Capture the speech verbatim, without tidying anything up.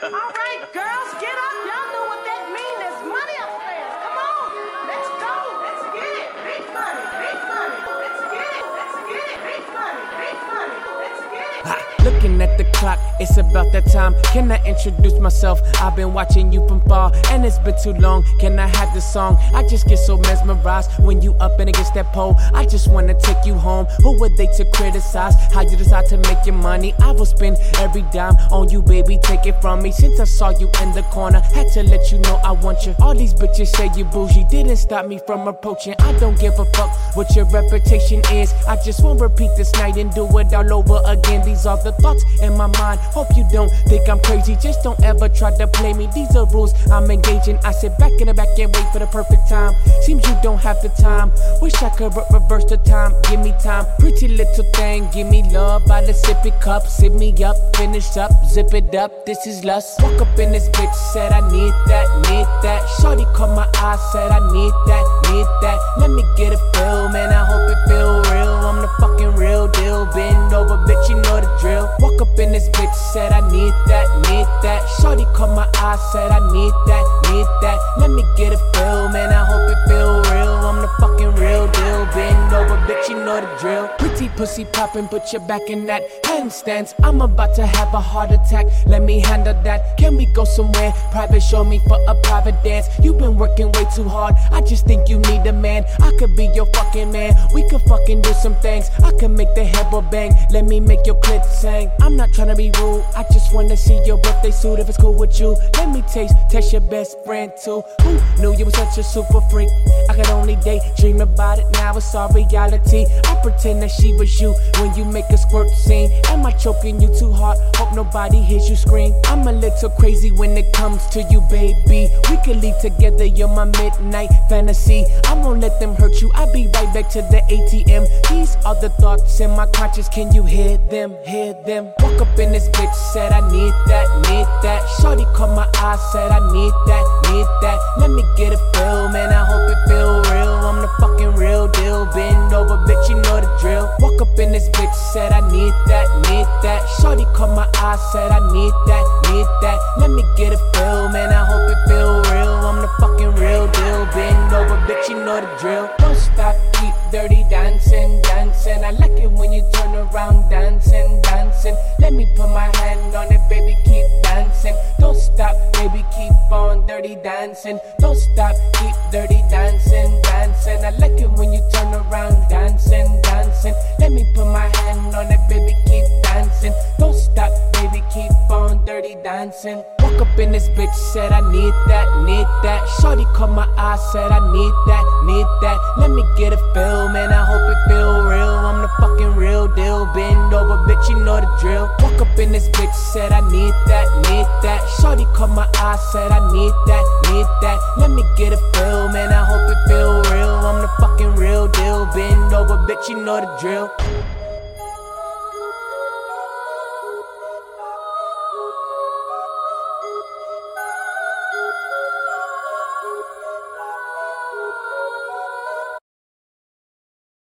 All right, girls, get up. Y'all know what that means. There's money upstairs. Come on. Let's go. Let's get it. Big money. Big money. Let's get it. Let's get it. Big money. Big money. Let's get it. Ha, looking at the clock, it's about that time. Can I introduce myself? I've been watching you from far, and it's been too long. Can I have the song? I just get so mesmerized when you up and against that pole. I just wanna take you home. Who were they to criticize how you decide to make your money? I will spend every dime on you, baby. Take it from me. Since I saw you in the corner, had to let you know I want you. All these bitches say you bougie, didn't stop me from approaching. I don't give a fuck what your reputation is. I just won't repeat this night and do it all over again. These are the thoughts in my mind. Hope you don't think I'm crazy. Just don't ever try to play me. These are rules I'm engaging. I sit back in the back and wait for the perfect time. Seems you don't have the time. Wish I could re reverse the time. Give me time. Pretty little thing. Give me love by the sippy cup. Sip me up. Finish up. Zip it up. This is lust. Walk up in this bitch. Said I need that. Need that. Shorty caught my eye. Said I need that. Need that. Let me get a feel. Man, I hope it feel real. I'm the fucking real deal. Bend over, bitch. You know the drill. Walk up in this bitch. Said I need that. Need that. Shorty caught my eye. Said I need that. Need that. Let me get a feel. Man, I hope it feel real. I'm the fucking real deal. Bend over, bitch. You know the drill. Pretty pussy poppin'. Put your back in that handstands. I'm about to have a heart attack. Let me handle that. Can we go somewhere private? Show me for a private dance. You've been working way too hard. I just think you need a man. I could be your fucking man. We could fucking do some things. I could make the headboard bang. Let me make your clit sing. I'm not trying to be rude. I just wanna see your birthday suit if it's cool with you. Let me taste, test your best friend too. Who knew you were such a super freak? I could only daydream about it. Now it's all reality. I pretend that she was you when you make a squirt scene. Am I choking you too hard? Hope nobody hears you scream. I'm a little crazy when it comes to you, baby. We could leave together, you're my midnight fantasy. I won't let them hurt you. I'll be right back to the A T M. These are the thoughts in my conscience. Can you hear them? Hear them? Walk up in this bitch, said I need that, need that. Shorty caught my eye, said I need that, need that. Let me get a feel, man. I hope it feel real. I'm the fucking real deal. Bend over, bitch. You know the drill. Walk up in this bitch, said I need that, need that. Shorty caught my eye, said I need that, need that. Let me get a feel, man. I hope it feel real. I'm the fucking real deal. Bend over, bitch. You know the drill. Don't stop, keep dirty dancing, dancing. I like it when you turn around, dancing, dancing. Let me put my hand on it, baby. Keep dancing. Don't stop, baby. Keep on dirty dancing. Don't stop, keep dirty dancing, dancing. I like it when you turn around, dancing, dancing. Let me put my hand on it, baby. Keep dancing. Don't stop, baby. Keep on dirty dancing. Walk up in this bitch, said I need that, need that. Shorty caught my eye, said I need that, need that. Let me get a feel, man. I hope it feel real. I'm the fucking real deal. Bend over, bitch. You know the drill. Walk up in this bitch, said I need that, need that. Shorty caught my eye, said I need that, need that. Let me get a feel, man. I hope it feel real. I'm the fucking real deal. Bend over, bitch. You know the drill.